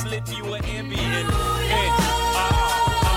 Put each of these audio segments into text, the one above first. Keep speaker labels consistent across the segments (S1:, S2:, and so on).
S1: flip you an Ambien. And,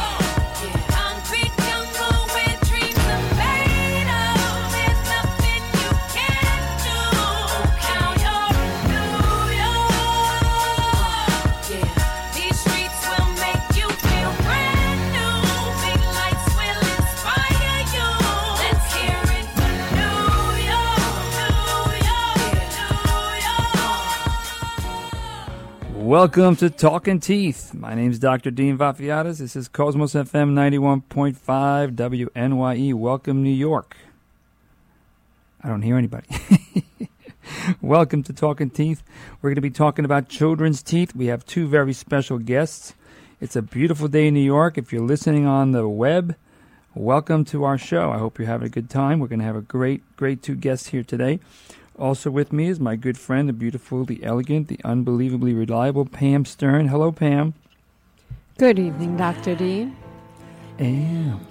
S2: Welcome to Talking Teeth. My name is Dr. Dean Vafiatas. This is Cosmos FM 91.5 WNYE. Welcome, New York. I don't hear anybody. Welcome to Talking Teeth. We're going to be talking about children's teeth. We have two very special guests. It's a beautiful day in New York. If you're listening on the web, welcome to our show. I hope you're having a good time. We're going to have a great two guests here today. Also with me is my good friend, the beautiful, the elegant, the unbelievably reliable Pam Stern. Hello, Pam.
S3: Good evening, Dr. Dean.
S2: Am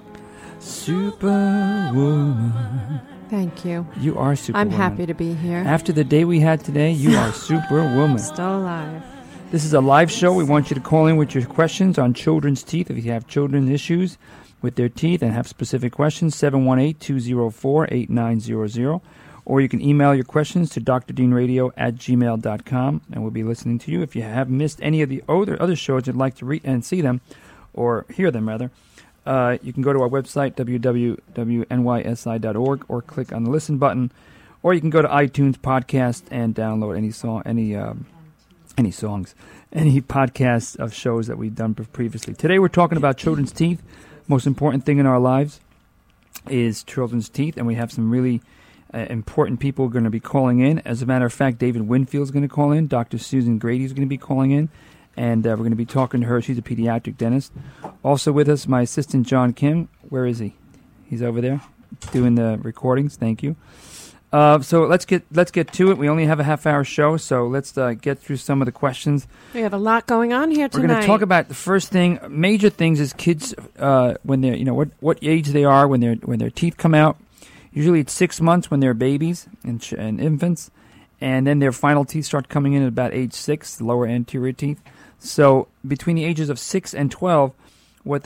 S2: Superwoman.
S3: Thank you.
S2: You are Superwoman.
S3: I'm happy to be here.
S2: After the day we had today, you are Superwoman.
S3: Still alive.
S2: This is a live show. We want you to call in with your questions on children's teeth. If you have children's issues with their teeth and have specific questions, 718-204-8900. Or you can email your questions to drdeanradio@gmail.com, and we'll be listening to you. If you have missed any of the other shows you'd like to read and see them, or hear them rather, you can go to our website, www.nysi.org, or click on the listen button, or you can go to iTunes podcast and download any podcasts of shows that we've done previously. Today we're talking about children's teeth. Most important thing in our lives is children's teeth, and we have some really important people are going to be calling in. As a matter of fact, David Winfield is going to call in. Dr. Susan Grady is going to be calling in, and we're going to be talking to her. She's a pediatric dentist. Also with us, my assistant, John Kim. Where is he? He's over there doing the recordings. Thank you. So let's get to it. We only have a half-hour show, so let's get through some of the questions.
S3: We have a lot going on here tonight.
S2: We're going to talk about the first thing, major things is kids when they're, what age they are when their teeth come out. Usually it's 6 months when they're babies and infants, and then their final teeth start coming in at about age 6, the lower anterior teeth. So between the ages of 6 and 12, what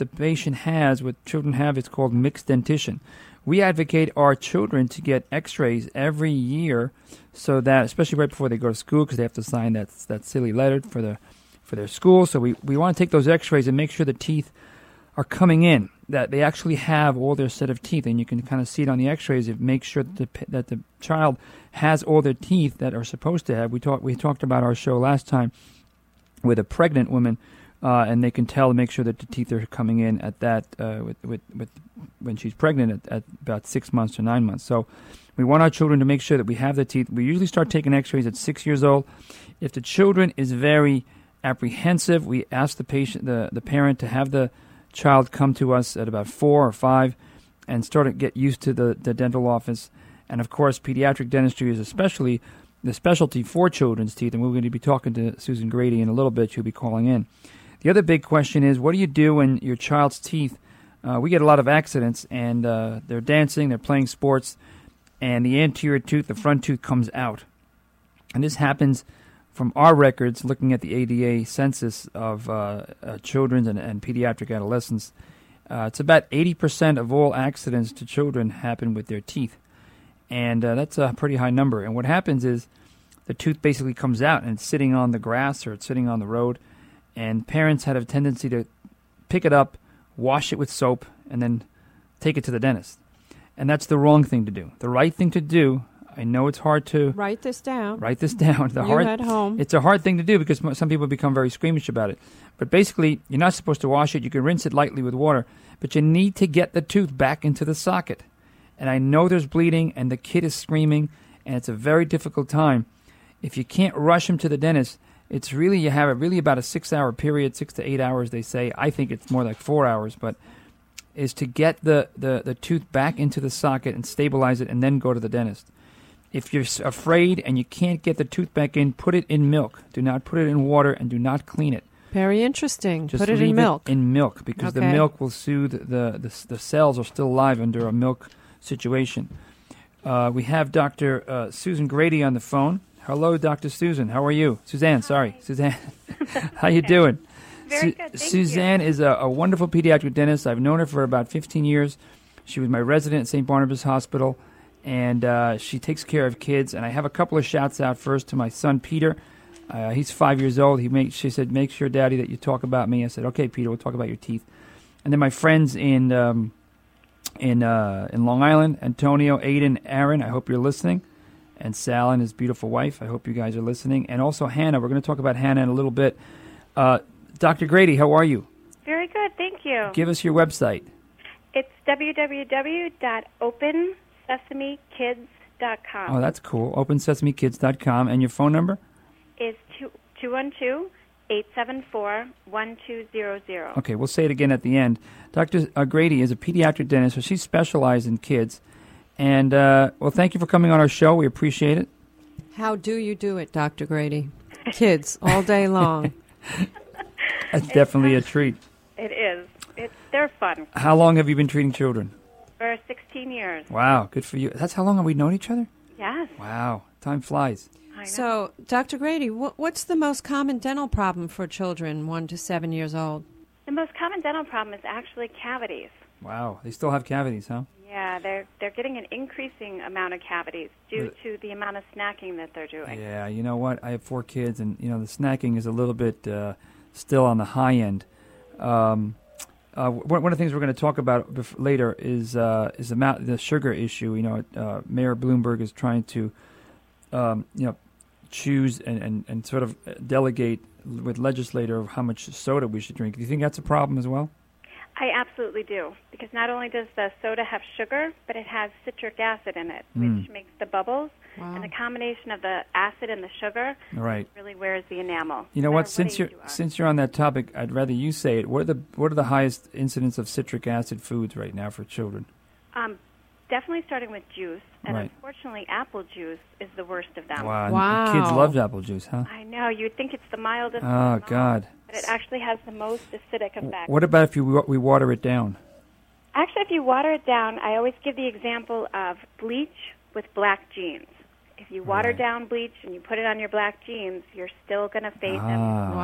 S2: children have, is called mixed dentition. We advocate our children to get x-rays every year, so that, especially right before they go to school, because they have to sign that silly letter for their school. So we want to take those x-rays and make sure the teeth are coming in, that they actually have all their set of teeth, and you can kind of see it on the x-rays. It makes sure that the child has all their teeth that are supposed to have. We talked about our show last time with a pregnant woman, and they can tell to make sure that the teeth are coming in at that with when she's pregnant at about 6 months or 9 months. So we want our children to make sure that we have the teeth. We usually start taking x-rays at 6 years old. If the children is very apprehensive, we ask the patient, the parent, to have the child come to us at about 4 or 5 and start to get used to the dental office. And of course, pediatric dentistry is especially the specialty for children's teeth, and we're going to be talking to Susan Grady in a little bit. She'll be calling in. The other big question is, what do you do when your child's teeth, we get a lot of accidents, and they're dancing, they're playing sports, and the anterior tooth, the front tooth, comes out. And this happens from our records, looking at the ADA census of children and pediatric adolescents. It's about 80% of all accidents to children happen with their teeth. And that's a pretty high number. And what happens is the tooth basically comes out, and it's sitting on the grass or it's sitting on the road. And parents had a tendency to pick it up, wash it with soap, and then take it to the dentist. And that's the wrong thing to do. The right thing to do, I know it's hard to...
S3: Write this down.
S2: At
S3: home.
S2: It's a hard thing to do because some people become very squeamish about it. But basically, you're not supposed to wash it. You can rinse it lightly with water. But you need to get the tooth back into the socket. And I know there's bleeding and the kid is screaming, and it's a very difficult time. If you can't rush him to the dentist, you have about a 6-hour period, 6 to 8 hours, they say. I think it's more like 4 hours, but is to get the tooth back into the socket and stabilize it and then go to the dentist. If you're afraid and you can't get the tooth back in, put it in milk. Do not put it in water and do not clean it.
S3: Very interesting.
S2: Just
S3: put it
S2: leave
S3: in milk.
S2: It in milk because the milk will soothe the cells are still alive under a milk situation. We have Dr. Susan Grady on the phone. Hello, Dr. Susan. How are you? Suzanne, sorry. Suzanne. How you doing?
S4: Very good, thank
S2: Suzanne is a wonderful pediatric dentist. I've known her for about 15 years. She was my resident at St. Barnabas Hospital, and she takes care of kids. And I have a couple of shouts out first to my son, Peter. He's 5 years old. She said, make sure, Daddy, that you talk about me. I said, okay, Peter, we'll talk about your teeth. And then my friends in Long Island, Antonio, Aiden, Aaron, I hope you're listening. And Sal and his beautiful wife, I hope you guys are listening. And also Hannah. We're going to talk about Hannah in a little bit. Dr. Grady, how are you?
S4: Very good, thank you.
S2: Give us your website.
S4: It's www.opensesamekids.com.
S2: Oh, that's cool. OpenSesameKids.com. And your phone number?
S4: Is 212-874-1200.
S2: Okay, we'll say it again at the end. Dr. Grady is a pediatric dentist, so she specializes in kids. And, well, thank you for coming on our show. We appreciate it.
S3: How do you do it, Dr. Grady? Kids all day long.
S2: That's definitely a treat.
S4: It is. They're fun.
S2: How long have you been treating children?
S4: For 16 years.
S2: Wow, good for you. That's how long have we known each other?
S4: Yes.
S2: Wow, time flies.
S4: I know.
S3: So, Dr. Grady, what's the most common dental problem for children 1 to 7 years old?
S4: The most common dental problem is actually cavities.
S2: Wow, they still have cavities, huh?
S4: Yeah, they're getting an increasing amount of cavities due to the amount of snacking that they're doing.
S2: Yeah, you know what? I have 4 kids, and the snacking is a little bit still on the high end. One of the things we're going to talk about later is the sugar issue. Mayor Bloomberg is trying to, choose and sort of delegate with legislator how much soda we should drink. Do you think that's a problem as well?
S4: I absolutely do, because not only does the soda have sugar, but it has citric acid in it, which makes the bubbles.
S3: Wow.
S4: And the combination of the acid and the sugar really wears the enamel.
S2: You know what? Since you're on that topic, I'd rather you say it. What are the highest incidence of citric acid foods right now for children?
S4: Definitely starting with juice, and unfortunately, apple juice is the worst of them.
S2: Wow. Kids love apple juice, huh?
S4: I know. You'd think it's the mildest.
S2: Oh, God.
S4: But it actually has the most acidic effect.
S2: What about if we water it down?
S4: Actually, if you water it down, I always give the example of bleach with black jeans. If you water down bleach and you put it on your black jeans, you're still going to face them.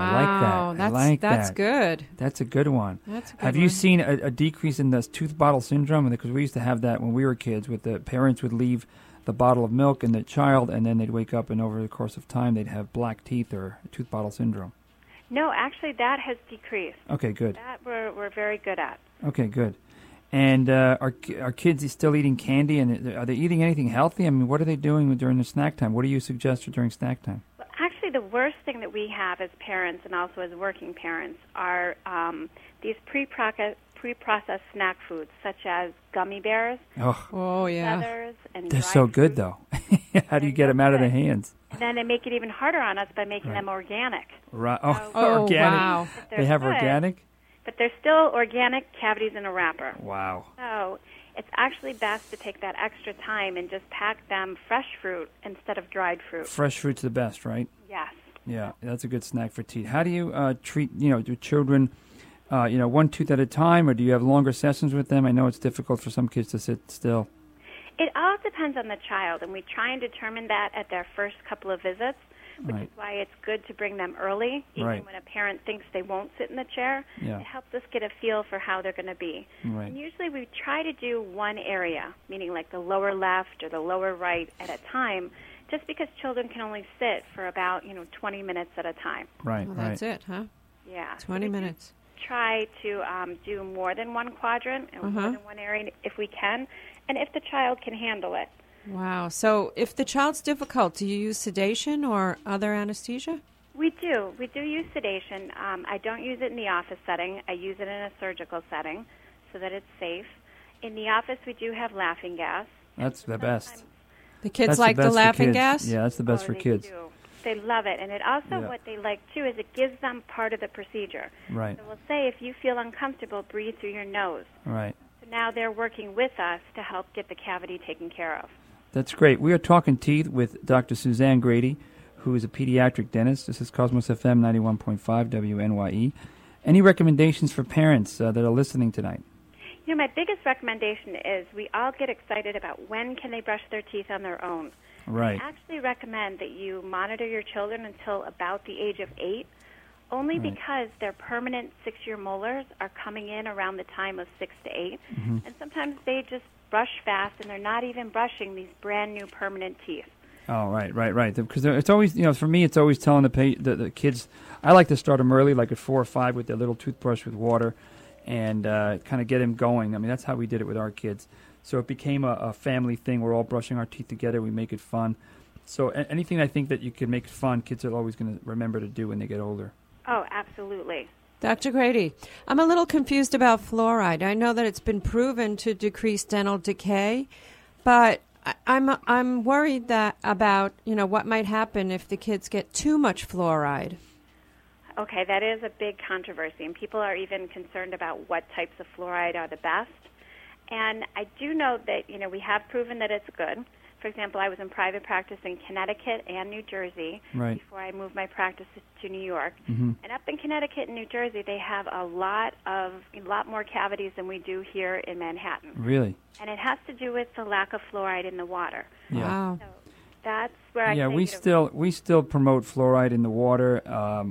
S3: Wow,
S2: I like that.
S3: That's good.
S2: That's a good one.
S3: That's a good
S2: Have you seen a decrease in this tooth bottle syndrome? Because we used to have that when we were kids, with the parents would leave the bottle of milk in the child, and then they'd wake up, and over the course of time, they'd have black teeth or tooth bottle syndrome.
S4: No, actually, that has decreased.
S2: Okay, good.
S4: That we're very good at.
S2: Okay, good. And are kids still eating candy, and are they eating anything healthy? I mean, what are they doing during the snack time? What do you suggest for during snack time?
S4: Well, actually, the worst thing that we have as parents and also as working parents are these pre-processed snack foods, such as gummy bears, feathers, and
S2: they're
S4: dried
S2: so good,
S4: fruit.
S2: though. How do you get them out of their hands?
S4: And then they make it even harder on us by making them organic.
S2: Right.
S3: Oh,
S2: organic.
S3: wow.
S2: They have organic?
S4: But they're still organic cavities in a wrapper.
S2: Wow.
S4: So it's actually best to take that extra time and just pack them fresh fruit instead of dried fruit.
S2: Fresh fruit's the best, right?
S4: Yes.
S2: Yeah, that's a good snack for teeth. How do you treat, do children, one tooth at a time, or do you have longer sessions with them? I know it's difficult for some kids to sit still.
S4: It all depends on the child, and we try and determine that at their first couple of visits, which is why it's good to bring them early, even when a parent thinks they won't sit in the chair.
S2: Yeah.
S4: It helps us get a feel for how they're going to be.
S2: Right.
S4: And usually we try to do one area, meaning like the lower left or the lower right at a time, just because children can only sit for about 20 minutes at a time.
S2: Right,
S3: Well, that's it, huh?
S4: Yeah.
S3: 20 minutes.
S4: Try to do more than one quadrant and more than one area if we can, and if the child can handle it.
S3: Wow. So if the child's difficult, do you use sedation or other anesthesia?
S4: We do. We do use sedation. I don't use it in the office setting. I use it in a surgical setting so that it's safe. In the office, we do have laughing gas.
S2: That's the best.
S3: The kids
S2: That's
S3: like
S2: the
S3: the
S2: best for
S3: laughing
S2: kids.
S3: gas?
S2: Yeah, that's the best for
S4: They
S2: kids.
S4: do. They love it. And it also, what they like, too, is it gives them part of the procedure.
S2: Right.
S4: So we'll say, if you feel uncomfortable, breathe through your nose.
S2: Right.
S4: So now they're working with us to help get the cavity taken care of.
S2: That's great. We are talking teeth with Dr. Suzanne Grady, who is a pediatric dentist. This is Cosmos FM 91.5 WNYE. Any recommendations for parents that are listening tonight?
S4: My biggest recommendation is we all get excited about when can they brush their teeth on their own.
S2: Right.
S4: I actually recommend that you monitor your children until about the age of 8, only because their permanent 6-year molars are coming in around the time of 6 to 8, and sometimes they just brush fast, and they're not even brushing these brand new permanent teeth.
S2: Oh, right. Because it's always, for me, it's always telling the kids. I like to start them early, like at 4 or 5, with their little toothbrush with water, and kind of get them going. I mean, that's how we did it with our kids. So it became a family thing. We're all brushing our teeth together. We make it fun. So anything I think that you can make fun, kids are always going to remember to do when they get older.
S4: Oh, absolutely.
S3: Dr. Grady, I'm a little confused about fluoride. I know that it's been proven to decrease dental decay, but I'm worried about what might happen if the kids get too much fluoride.
S4: Okay, that is a big controversy, and people are even concerned about what types of fluoride are the best. And I do know that, we have proven that it's good. For example, I was in private practice in Connecticut and New Jersey before I moved my practice to New York. And up in Connecticut and New Jersey, they have a lot more cavities than we do here in Manhattan.
S2: Really?
S4: And it has to do with the lack of fluoride in the water.
S2: Yeah.
S3: Wow.
S4: So that's where I think
S2: we still promote fluoride in the water.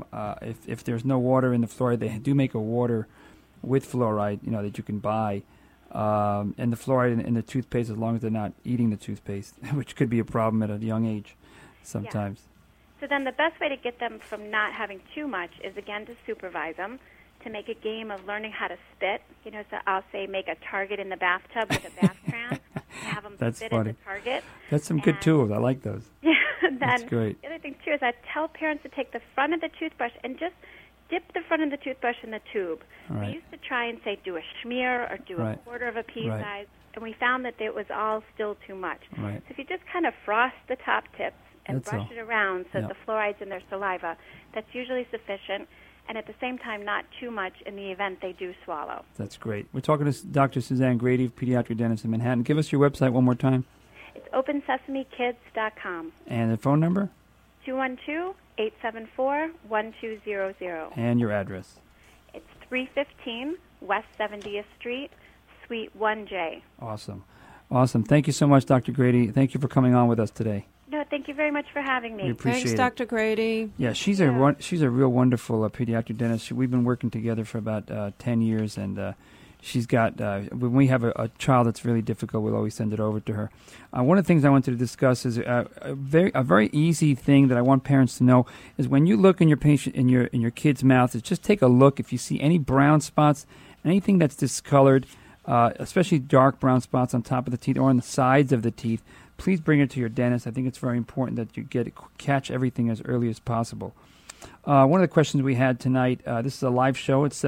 S2: If there's no water in the fluoride, they do make a water with fluoride, that you can buy. And the fluoride in the toothpaste, as long as they're not eating the toothpaste, which could be a problem at a young age sometimes.
S4: Yeah. So then the best way to get them from not having too much is, again, to supervise them, to make a game of learning how to spit. So I'll say make a target in the bathtub with a bath crayon, and have them spit at the target.
S2: That's some good tools. I like those.
S4: Yeah, then
S2: that's great.
S4: The other thing, too, is I tell parents to take the front of the toothbrush and just dip the front of the toothbrush in the tube.
S2: Right.
S4: We used to try and say do a schmear or do a quarter of a pea size, and we found that it was all still too much.
S2: Right.
S4: So if you just kind of frost the top tips and brush it around so that the fluoride's in their saliva, that's usually sufficient, and at the same time not too much in the event they do swallow.
S2: That's great. We're talking to Dr. Suzanne Grady, pediatric dentist in Manhattan. Give us your website one more time.
S4: It's opensesamekids.com.
S2: And the phone number?
S4: 212-874-1200.
S2: And your address?
S4: It's 315 West 70th Street, Suite 1J.
S2: Awesome. Thank you so much, Dr. Grady. Thank you for coming on with us today.
S4: No, thank you very much for having me.
S2: We appreciate
S3: Thanks, Dr. Grady.
S2: Yeah, she's a real wonderful pediatric dentist. We've been working together for about 10 years, and she's got, when we have a child that's really difficult, we'll always send it over to her. One of the things I wanted to discuss is a very easy thing that I want parents to know is when you look in your patient in your kid's mouth, is just take a look. If you see any brown spots, anything that's discolored, especially dark brown spots on top of the teeth or on the sides of the teeth, please bring it to your dentist. I think it's very important that you catch everything as early as possible. One of the questions we had tonight, this is a live show. It's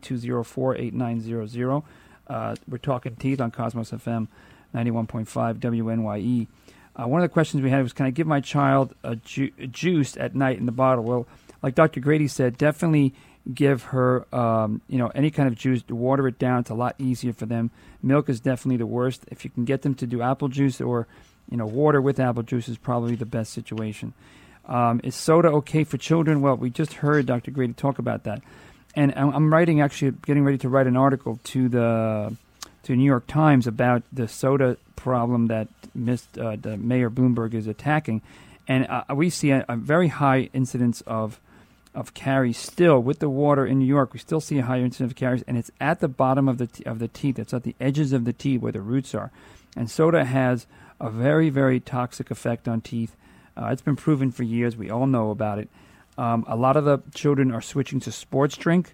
S2: 718-204-8900. We're talking teeth on Cosmos FM 91.5 WNYE. One of the questions we had was, can I give my child a juice at night in the bottle? Well, like Dr. Grady said, definitely give her any kind of juice. To water it down, it's a lot easier for them. Milk is definitely the worst. If you can get them to do apple juice or water with apple juice is probably the best situation. Is soda okay for children? Well, we just heard Dr. Grady talk about that. And I'm getting ready to write an article to the New York Times about the soda problem that the Mayor Bloomberg is attacking. And we see a very high incidence of caries still with the water in New York. We still see a higher incidence of caries, and it's at the bottom of the teeth. It's at the edges of the teeth where the roots are. And soda has a very, very toxic effect on teeth. It's been proven for years. We all know about it. A lot of the children are switching to sports drink.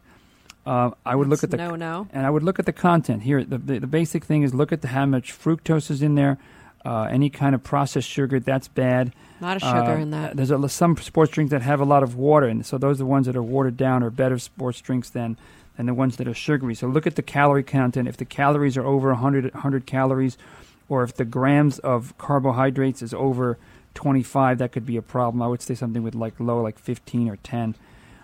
S2: I would look at and I would look at the content here. The basic thing is look at how much fructose is in there. Any kind of processed sugar, that's bad.
S3: A lot of sugar in that.
S2: There's some sports drinks that have a lot of water in it. So those are the ones that are watered down or better sports drinks than the ones that are sugary. So look at the calorie content. If the calories are over 100 calories, or if the grams of carbohydrates is over 25, that could be a problem. I would say something with low, like 15 or 10.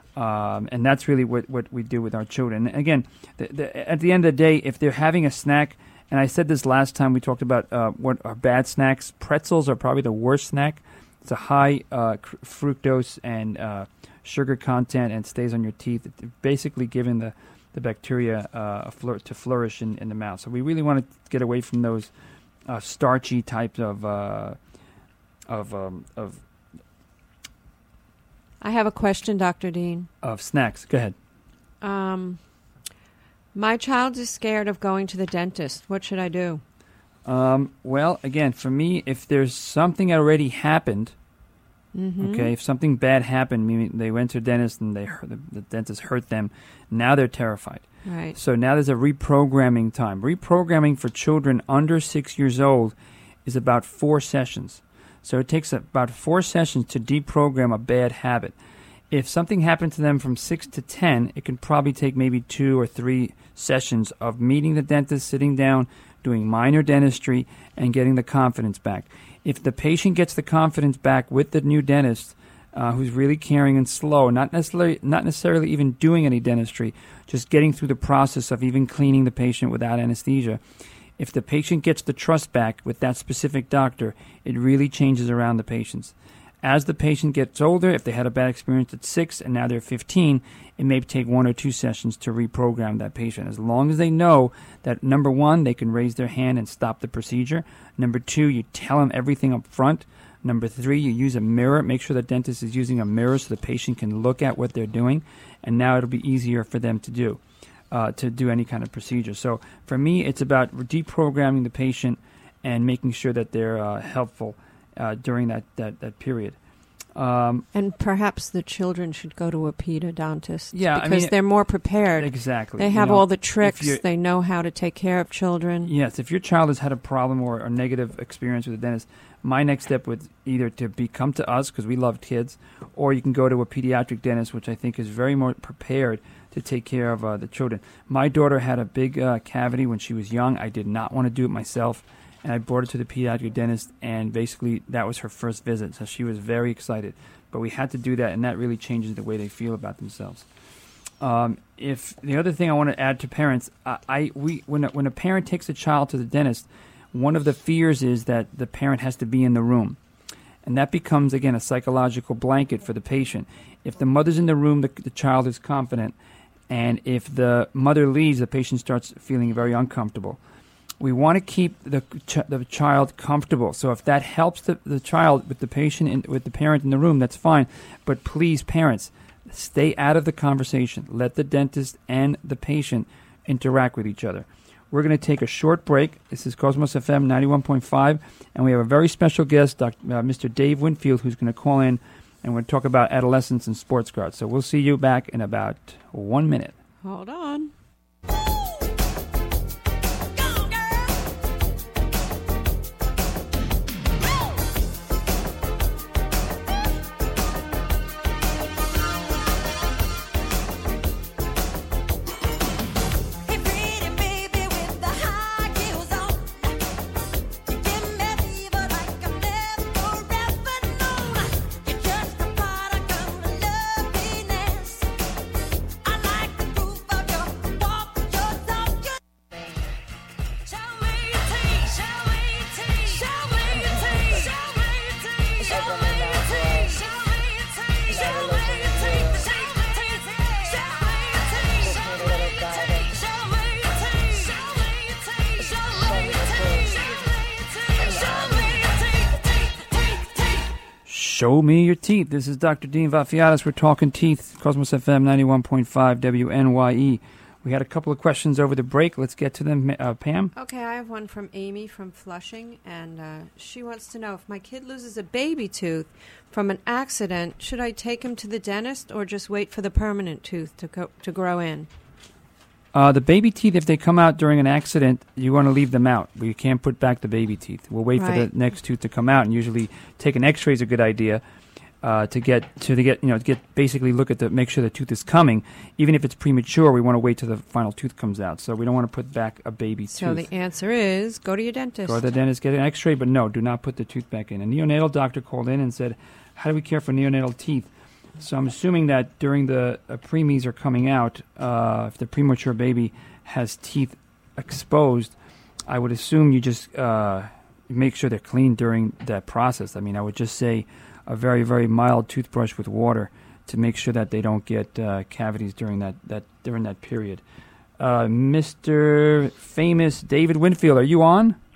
S2: And that's really what we do with our children. And again, at the end of the day, if they're having a snack, and I said this last time we talked about what are bad snacks, pretzels are probably the worst snack. It's a high fructose and sugar content and stays on your teeth. It's basically giving the bacteria to flourish in the mouth. So we really want to get away from those starchy types of
S3: I have a question, Dr. Dean.
S2: Of snacks. Go ahead.
S3: My child is scared of going to the dentist. What should I do?
S2: Well, again, for me, if there's something already happened, okay, if something bad happened, meaning they went to a dentist and the dentist hurt them, now they're terrified.
S3: Right.
S2: So now there's a reprogramming time. Reprogramming for children under 6 years old is about 4 sessions. So it takes about 4 sessions to deprogram a bad habit. If something happened to them from 6 to 10, it can probably take maybe 2 or 3 sessions of meeting the dentist, sitting down, doing minor dentistry, and getting the confidence back. If the patient gets the confidence back with the new dentist, who's really caring and slow, not necessarily even doing any dentistry, just getting through the process of even cleaning the patient without anesthesia, if the patient gets the trust back with that specific doctor, it really changes around the patients. As the patient gets older, if they had a bad experience at 6 and now they're 15, it may take 1 or 2 sessions to reprogram that patient. As long as they know that, number 1, they can raise their hand and stop the procedure. Number 2, you tell them everything up front. Number 3, you use a mirror. Make sure the dentist is using a mirror so the patient can look at what they're doing. And now it'll be easier for them to do any kind of procedure. So for me, it's about deprogramming the patient and making sure that they're helpful during that period.
S3: And perhaps the children should go to a pedodontist.
S2: Yeah,
S3: because they're more prepared.
S2: Exactly.
S3: They have all the tricks. They know how to take care of children.
S2: Yes, if your child has had a problem or a negative experience with a dentist, my next step would either to come to us because we love kids, or you can go to a pediatric dentist, which I think is very more prepared to take care of the children. My daughter had a big cavity when she was young. I did not want to do it myself. And I brought her to the pediatric dentist, and basically that was her first visit. So she was very excited. But we had to do that, and that really changes the way they feel about themselves. If the other thing I want to add to parents, when a parent takes a child to the dentist, one of the fears is that the parent has to be in the room. And that becomes, again, a psychological blanket for the patient. If the mother's in the room, the child is confident. And if the mother leaves, the patient starts feeling very uncomfortable. We want to keep the child comfortable. So if that helps the child with the patient and with the parent in the room, that's fine. But please, parents, stay out of the conversation. Let the dentist and the patient interact with each other. We're going to take a short break. This is Cosmos FM 91.5, and we have a very special guest, Mr. Dave Winfield, who's going to call in, and we're going to talk about adolescence and sports cards. So we'll see you back in about 1 minute.
S3: Hold on.
S2: Show me your teeth. This is Dr. Dean Vafiatis. We're talking teeth. Cosmos FM 91.5 WNYE. We had a couple of questions over the break. Let's get to them. Pam?
S3: Okay, I have one from Amy from Flushing, and she wants to know, if my kid loses a baby tooth from an accident, should I take him to the dentist or just wait for the permanent tooth to grow in?
S2: The baby teeth, if they come out during an accident, you want to leave them out. You can't put back the baby teeth. We'll wait for the next tooth to come out, and usually take an X-ray is a good idea to basically look at make sure the tooth is coming. Even if it's premature, we want to wait till the final tooth comes out. So we don't want to put back a baby tooth.
S3: So the answer is go to your dentist.
S2: Go to the dentist, get an X-ray, but no, do not put the tooth back in. A neonatal doctor called in and said, "How do we care for neonatal teeth?" So I'm assuming that during the preemies are coming out, if the premature baby has teeth exposed, I would assume you just make sure they're clean during that process. I mean, I would just say a very, very mild toothbrush with water to make sure that they don't get cavities during that period. Mr. Famous David Winfield, are you on?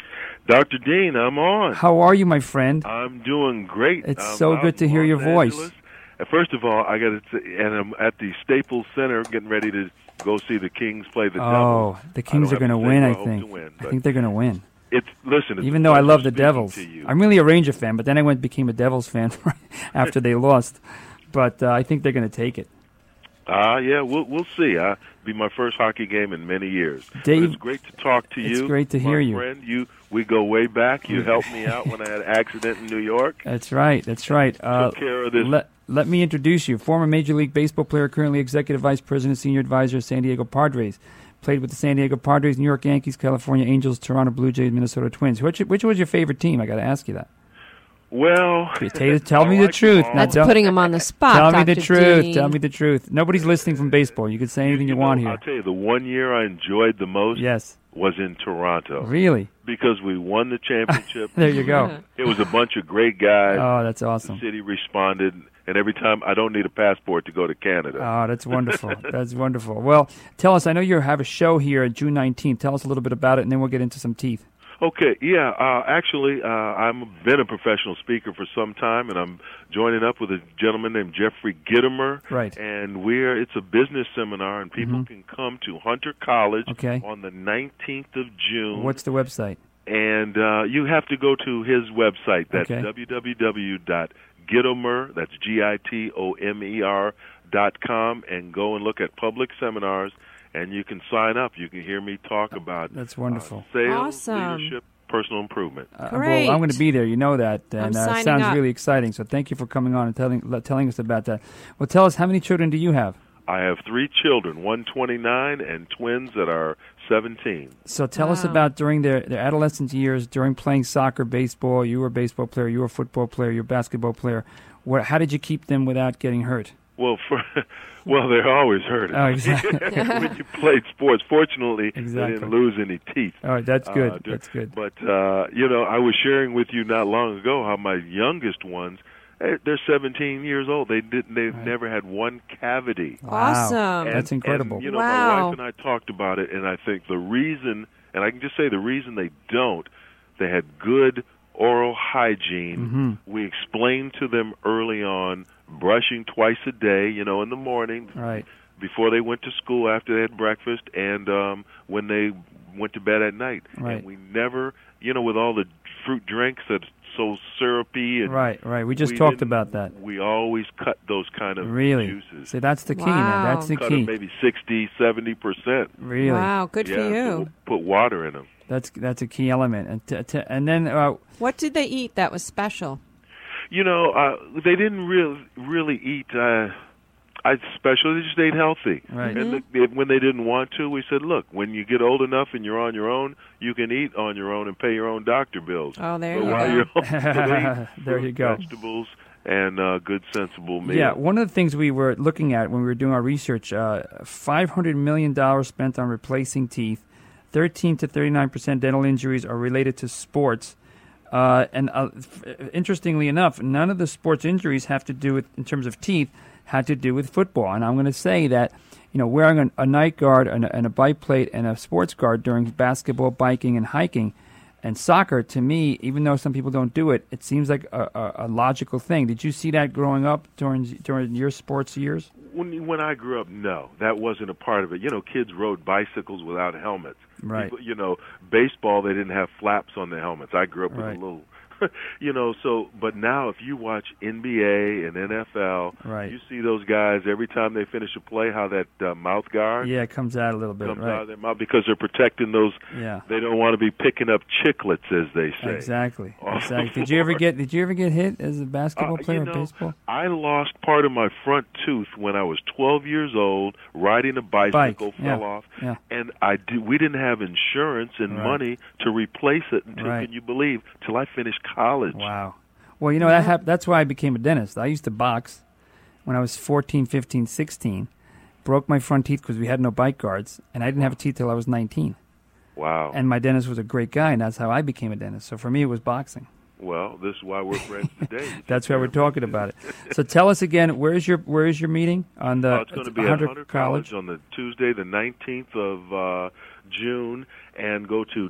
S5: Dr. Dean, I'm on.
S2: How are you, my friend?
S5: I'm doing great.
S2: It's so good to hear your voice.
S5: First of all, I got to say, and I'm at the Staples Center getting ready to go see the Kings play the Devils.
S2: Oh, the Kings are going to win, I think. I think they're going to win. Even though I love the Devils. I'm really a Ranger fan, but then I became a Devils fan after they lost. But I think they're going to take it.
S5: Yeah, we'll see. It'll be my first hockey game in many years.
S2: Dave,
S5: it's great to talk to you.
S2: It's great to hear you.
S5: My friend, we go way back. You helped me out when I had an accident in New York.
S2: That's right. Took
S5: care of this.
S2: Let me introduce you. Former Major League Baseball player, currently Executive Vice President, Senior Advisor, San Diego Padres. Played with the San Diego Padres, New York Yankees, California Angels, Toronto Blue Jays, Minnesota Twins. Which was your favorite team? I got to ask you that.
S5: Well,
S2: tell me the truth.
S3: That's putting him on the spot.
S2: Tell me
S3: Dr.
S2: the truth.
S3: Dean.
S2: Tell me the truth. Nobody's listening from baseball. You can say anything you want here.
S5: I'll tell you, the one year I enjoyed the most was in Toronto.
S2: Really?
S5: Because we won the championship.
S2: There you go.
S5: It was a bunch of great guys.
S2: Oh, that's awesome.
S5: The city responded, and every time I don't need a passport to go to Canada.
S2: Oh, that's wonderful. That's wonderful. Well, tell us, I know you have a show here on June 19th. Tell us a little bit about it, and then we'll get into some teeth.
S5: Okay, actually, I've been a professional speaker for some time, and I'm joining up with a gentleman named Jeffrey Gittimer.
S2: Right.
S5: And it's a business seminar, and people can come to Hunter College on the 19th of June.
S2: What's the website?
S5: And you have to go to his website. That's www.Gittimer, that's GITOMER.com, and go and look at public seminars. And you can sign up. You can hear me talk about
S2: that's wonderful.
S5: Sales, leadership, personal improvement.
S3: Great.
S2: Well, I'm going to be there. You know that, and it sounds
S3: up.
S2: really exciting. So thank you for coming on and telling us about that. Well, tell us, how many children do you have?
S5: I have 3 children, one 29 and twins that are 17.
S2: So tell us about during their adolescent years, during playing soccer, baseball. You were a baseball player. You were a football player. You were a basketball player. How did you keep them without getting hurt?
S5: Well, they're always hurting.
S2: Oh, exactly.
S5: When you played sports, fortunately, they didn't lose any teeth.
S2: Oh, that's good. That's good.
S5: But, I was sharing with you not long ago how my youngest ones, they're 17 years old. They've never had one cavity.
S2: Wow.
S3: Awesome.
S2: That's incredible.
S5: And, my wife and I talked about it, and I think the reason, and I can just say the reason they don't, they had good oral hygiene.
S2: Mm-hmm.
S5: We explained to them early on, brushing twice a day, in the morning, before they went to school, after they had breakfast, and when they went to bed at night.
S2: Right.
S5: And we never, with all the fruit drinks that's so syrupy. And
S2: right. We just talked about that.
S5: We always cut those kind of juices.
S2: See, that's the key. Now. That's the
S5: cut
S2: key.
S5: Them maybe 60, 70%.
S2: Really?
S3: Wow, good for you.
S5: So we'll put water in them.
S2: That's a key element. And then
S3: what did they eat that was special?
S5: They didn't really eat special. They just ate healthy.
S2: Right.
S5: And when they didn't want to, we said, look, when you get old enough and you're on your own, you can eat on your own and pay your own doctor bills.
S3: Oh, there you
S5: go.
S3: You're
S2: there you go.
S5: Vegetables and good, sensible meals.
S2: Yeah, one of the things we were looking at when we were doing our research, $500 million spent on replacing teeth, 13 to 39% dental injuries are related to sports. Interestingly enough, none of the sports injuries have to do with, in terms of teeth, had to do with football. And I'm going to say that, wearing a night guard and a bite plate and a sports guard during basketball, biking, and hiking, and soccer, to me, even though some people don't do it, it seems like a logical thing. Did you see that growing up during your sports years?
S5: When I grew up, no, that wasn't a part of it. Kids rode bicycles without helmets.
S2: Right.
S5: People, baseball, they didn't have flaps on the helmets. I grew up with a little, but now if you watch NBA and NFL, you see those guys every time they finish a play, how that mouth guard
S2: it comes out a little bit,
S5: out of their mouth because they're protecting those.
S2: Yeah.
S5: They don't want to be picking up chiclets, as they say.
S2: Exactly. Did you ever get hit as a basketball player or baseball?
S5: I lost part of my front tooth when I was 12 years old riding a bicycle. Fell off, and we didn't have insurance and money to replace it until, can you believe, till I finished college.
S2: Wow. Well, that's why I became a dentist. I used to box when I was 14, 15, 16. Broke my front teeth because we had no bite guards, and I didn't have a teeth till I was 19.
S5: Wow.
S2: And my dentist was a great guy, and that's how I became a dentist. So for me, it was boxing.
S5: Well, this is why we're friends today.
S2: That's why we're talking about it. So tell us again, where is your meeting on the?
S5: It's going to be at Hunter College on the Tuesday, the 19th of June, and go to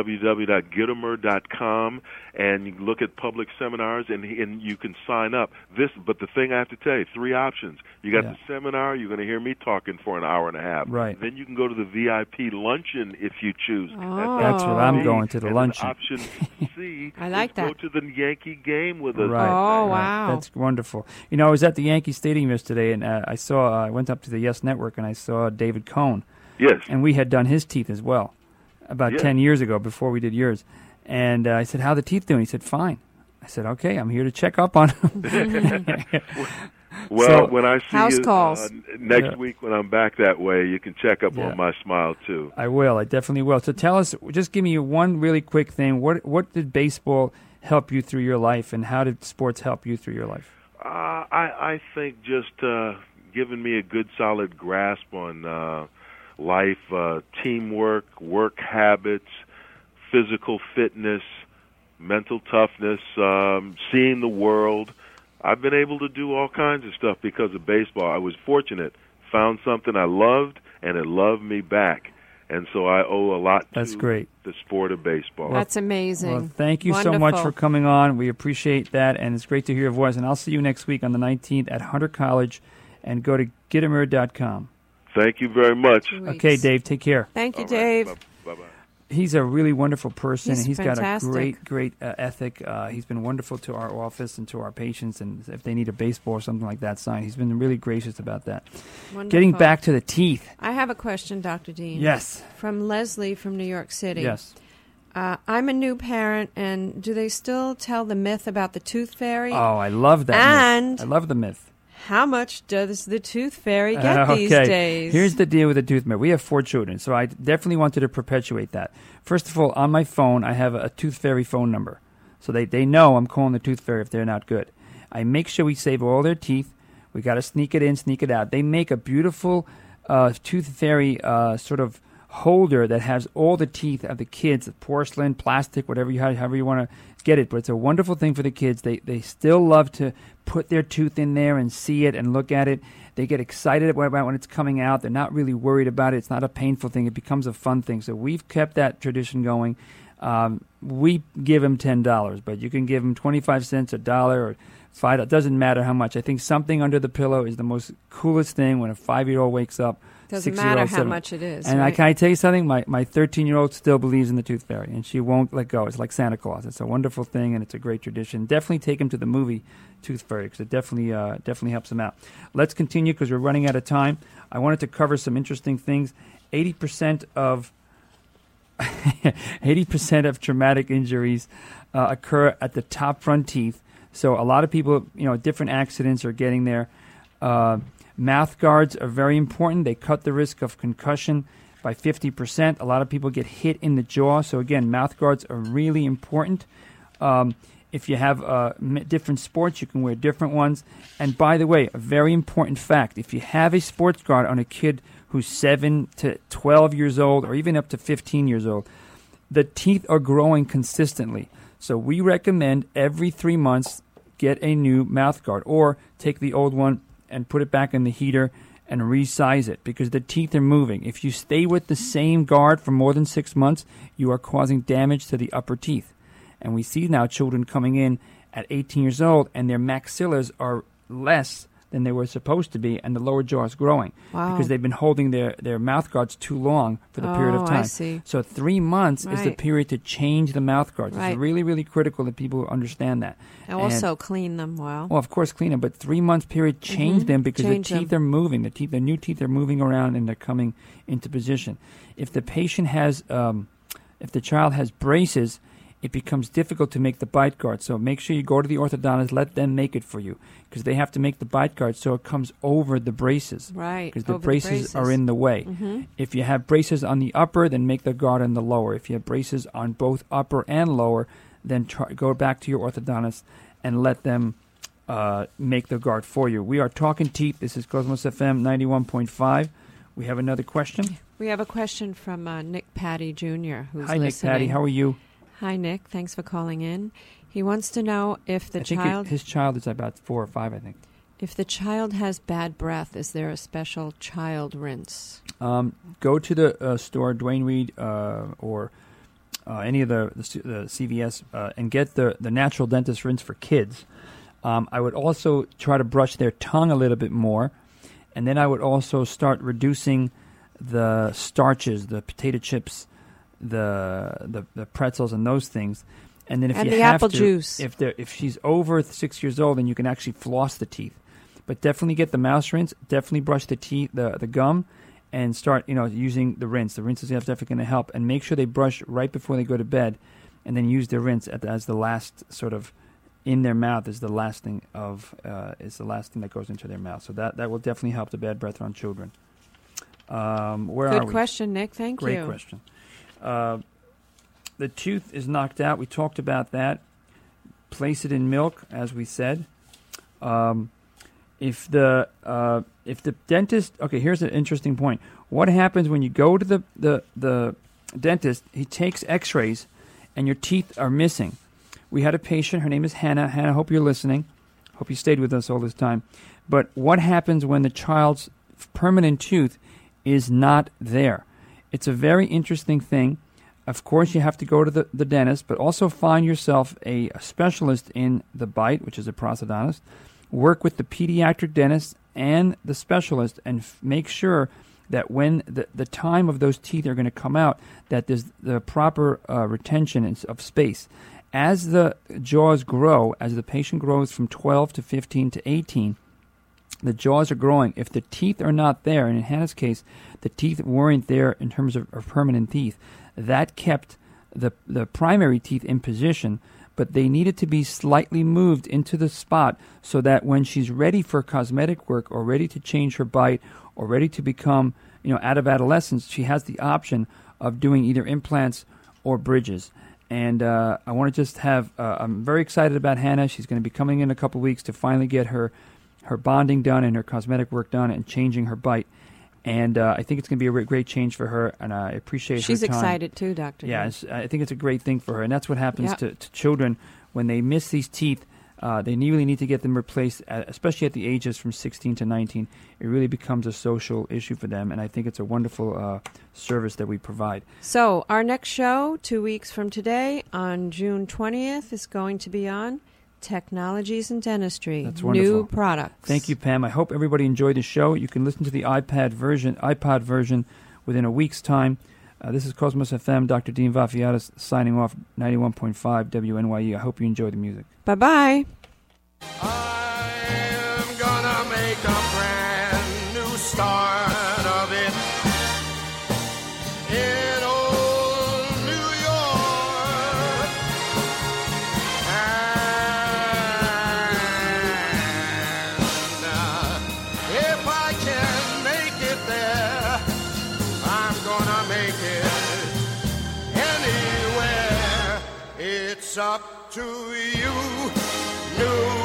S5: www.gitomer.com, and you can look at public seminars, and you can sign up. But the thing I have to tell you, 3 options. You got the seminar, you're going to hear me talking for an hour and a half.
S2: Right.
S5: Then you can go to the VIP luncheon if you choose.
S2: That's what I'm going to, the luncheon.
S5: Option C,
S3: I like that.
S5: Go to the Yankee game with us.
S2: Right.
S3: Oh, wow.
S2: That's wonderful. You know, I was at the Yankee Stadium yesterday, and I went up to the Yes Network, and I saw David Cohn.
S5: Yes.
S2: And we had done his teeth as well about 10 years ago before we did yours. And I said, how are the teeth doing? He said, fine. I said, okay, I'm here to check up on them.
S5: Well, when I see
S3: house
S5: you
S3: calls.
S5: next week when I'm back that way, you can check up on my smile, too.
S2: I will. I definitely will. So tell us, just give me one really quick thing. What did baseball help you through your life, and how did sports help you through your life?
S5: I think just giving me a good, solid grasp on life, teamwork, work habits, physical fitness, mental toughness, seeing the world. I've been able to do all kinds of stuff because of baseball. I was fortunate, found something I loved, and it loved me back. And so I owe a lot to the sport of baseball.
S3: That's amazing.
S2: Well, thank you so much for coming on. We appreciate that, and it's great to hear your voice. And I'll see you next week on the 19th at Hunter College, and go to Gitomer.com.
S5: Thank you very much.
S2: Okay, Dave, take care.
S3: Thank you, Dave.
S5: Bye-bye.
S2: He's a really wonderful person.
S3: He's fantastic.
S2: Got a great ethic. He's been wonderful to our office and to our patients, and if they need a baseball or something like that signed, he's been really gracious about that.
S3: Wonderful.
S2: Getting back to the teeth.
S3: I have a question, Dr. Dean.
S2: Yes.
S3: From Leslie from New York City.
S2: Yes.
S3: I'm a new parent, and do they still tell the myth about the tooth fairy?
S2: Oh, I love that myth. I love the myth.
S3: How much does the tooth fairy get these days?
S2: Here's the deal with the tooth fairy. We have 4 children, so I definitely wanted to perpetuate that. First of all, on my phone, I have a tooth fairy phone number. So they know I'm calling the tooth fairy if they're not good. I make sure we save all their teeth. We got to sneak it in, sneak it out. They make a beautiful tooth fairy sort of holder that has all the teeth of the kids, porcelain, plastic, however you want to get it. But it's a wonderful thing for the kids. They still love to put their tooth in there and see it and look at it. They get excited about when it's coming out. They're not really worried about it. It's not a painful thing. It becomes a fun thing. So we've kept that tradition going. We give them $10, but you can give them 25 cents, $1, or $5. It doesn't matter how much. I think something under the pillow is the most coolest thing when a 5-year-old wakes up.
S3: Doesn't matter how much it is.
S2: And
S3: right?
S2: Can I tell you something? My 13-year-old still believes in the tooth fairy, and she won't let go. It's like Santa Claus. It's a wonderful thing, and it's a great tradition. Definitely take him to the movie Tooth Fairy, because it definitely helps him out. Let's continue, because we're running out of time. I wanted to cover some interesting things. 80% of 80% of traumatic injuries occur at the top front teeth. So a lot of people, different accidents are getting there. Mouth guards are very important. They cut the risk of concussion by 50%. A lot of people get hit in the jaw. So again, mouth guards are really important. If you have different sports, you can wear different ones. And by the way, a very important fact, if you have a sports guard on a kid who's 7 to 12 years old, or even up to 15 years old, the teeth are growing consistently. So we recommend every 3 months get a new mouth guard, or take the old one and put it back in the heater and resize it, because the teeth are moving. If you stay with the same guard for more than 6 months, you are causing damage to the upper teeth. And we see now children coming in at 18 years old, and their maxillas are less than they were supposed to be, and the lower jaw is growing.
S3: Wow.
S2: Because they've been holding their mouth guards too long for the period of time.
S3: I see.
S2: So 3 months is the period to change the mouth guards.
S3: Right.
S2: It's really, really critical that people understand that.
S3: And also clean them well.
S2: Well, of course, clean them, but 3 months period, change them, because the teeth are moving. The new teeth are moving around, and they're coming into position. If the patient has, if the child has braces, it becomes difficult to make the bite guard. So make sure you go to the orthodontist, let them make it for you, because they have to make the bite guard so it comes over the braces.
S3: Right.
S2: Because the braces are in the way.
S3: Mm-hmm.
S2: If you have braces on the upper, then make the guard on the lower. If you have braces on both upper and lower, then go back to your orthodontist and let them make the guard for you. We are talking teeth. This is Cosmos FM 91.5. We have another question.
S3: We have a question from Nick Patty Jr., who's
S2: Hi,
S3: listening.
S2: Nick Patty. How are you?
S3: Hi, Nick. Thanks for calling in. He wants to know if the child...
S2: his child is about 4 or 5, I think.
S3: If the child has bad breath, is there a special child rinse?
S2: go to the store, Dwayne Reed or any of the CVS, and get the Natural Dentist Rinse for kids. I would also try to brush their tongue a little bit more, and then I would also start reducing the starches, the potato chips, the pretzels, and those things. And then if you
S3: the
S2: have
S3: apple
S2: to,
S3: juice.
S2: if she's over 6 years old, then you can actually floss the teeth. But definitely get the mouth rinse. Definitely brush the teeth, the gum, and start using the rinse. The rinse is definitely going to help. And make sure they brush right before they go to bed, and then use the rinse as the last sort of in their mouth is the last thing that goes into their mouth. So that will definitely help the bad breath on children. Where are we?
S3: Good question, Nick. Thank you.
S2: Great question. The tooth is knocked out. We talked about that. Place it in milk, as we said. If the dentist, okay, here's an interesting point. What happens when you go to the dentist? He takes X-rays, and your teeth are missing. We had a patient. Her name is Hannah. Hannah, hope you're listening. Hope you stayed with us all this time. But what happens when the child's permanent tooth is not there? It's a very interesting thing. Of course, you have to go to the dentist, but also find yourself a specialist in the bite, which is a prosthodontist. Work with the pediatric dentist and the specialist, and make sure that when the time of those teeth are going to come out, that there's the proper retention of space. As the jaws grow, as the patient grows from 12 to 15 to 18, the jaws are growing. If the teeth are not there, and in Hannah's case, the teeth weren't there in terms of permanent teeth, that kept the primary teeth in position, but they needed to be slightly moved into the spot so that when she's ready for cosmetic work or ready to change her bite or ready to become, out of adolescence, she has the option of doing either implants or bridges. And I want to just I'm very excited about Hannah. She's going to be coming in a couple weeks to finally get her bonding done and her cosmetic work done and changing her bite. And I think it's going to be a great change for her, and I appreciate her time.
S3: She's excited too, Dr.
S2: Yeah, I think it's a great thing for her, and that's what happens to children when they miss these teeth. They really need to get them replaced, especially at the ages from 16 to 19. It really becomes a social issue for them, and I think it's a wonderful service that we provide.
S3: So our next show, 2 weeks from today, on June 20th, is going to be on Technologies in Dentistry.
S2: That's wonderful.
S3: New products.
S2: Thank you, Pam. I hope everybody enjoyed the show. You can listen to the iPod version within a week's time. This is Cosmos FM. Dr. Dean Vafiatis signing off, 91.5 WNYE. I hope you enjoy the music.
S3: Bye-bye.
S6: I'm gonna make a brand new start of it in old New York. And if I can make it there, I'm gonna make it anywhere. It's up to you, New